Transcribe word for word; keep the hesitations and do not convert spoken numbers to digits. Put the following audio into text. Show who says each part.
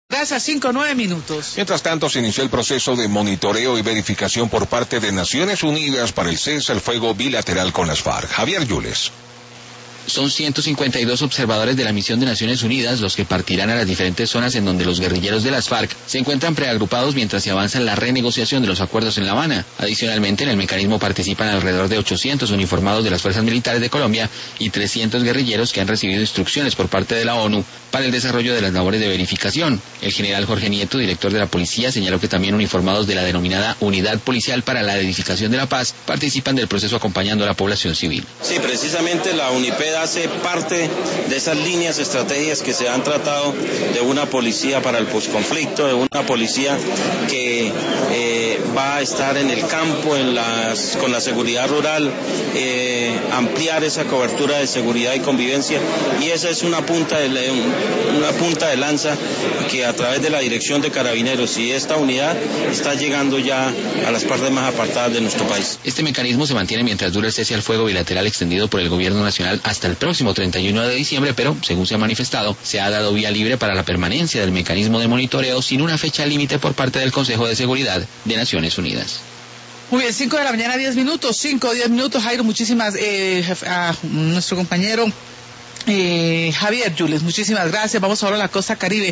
Speaker 1: Gracias, cinco, nueve minutos.
Speaker 2: Mientras tanto, se inició el proceso de monitoreo y verificación por parte de Naciones Unidas para el cese al fuego bilateral con las FARC. Javier Yules.
Speaker 3: Son ciento cincuenta y dos observadores de la misión de Naciones Unidas los que partirán a las diferentes zonas en donde los guerrilleros de las FARC se encuentran preagrupados mientras se avanza en la renegociación de los acuerdos en La Habana. Adicionalmente, en el mecanismo participan alrededor de ochocientos uniformados de las fuerzas militares de Colombia y trescientos guerrilleros que han recibido instrucciones por parte de la ONU para el desarrollo de las labores de verificación. El general Jorge Nieto, director de la policía, señaló que también uniformados de la denominada Unidad Policial para la Edificación de la Paz participan del proceso acompañando a la población civil.
Speaker 4: Sí, precisamente la UNIPED hace parte de esas líneas estrategias que se han tratado de una policía para el posconflicto, de una policía que eh, va a estar en el campo, en las, con la seguridad rural, eh, ampliar esa cobertura de seguridad y convivencia, y esa es una punta de, una punta de lanza que a través de la Dirección de Carabineros y esta unidad está llegando ya a las partes más apartadas de nuestro país.
Speaker 3: Este mecanismo se mantiene mientras dura el cese al fuego bilateral extendido por el gobierno nacional hasta el próximo treinta y uno de diciembre, pero, según se ha manifestado, se ha dado vía libre para la permanencia del mecanismo de monitoreo sin una fecha límite por parte del Consejo de Seguridad de Naciones Unidas.
Speaker 1: Muy bien, cinco de la mañana, diez minutos, cinco o diez minutos, Jairo, muchísimas, eh, a nuestro compañero eh, Javier Yules, muchísimas gracias. Vamos ahora a la costa Caribe.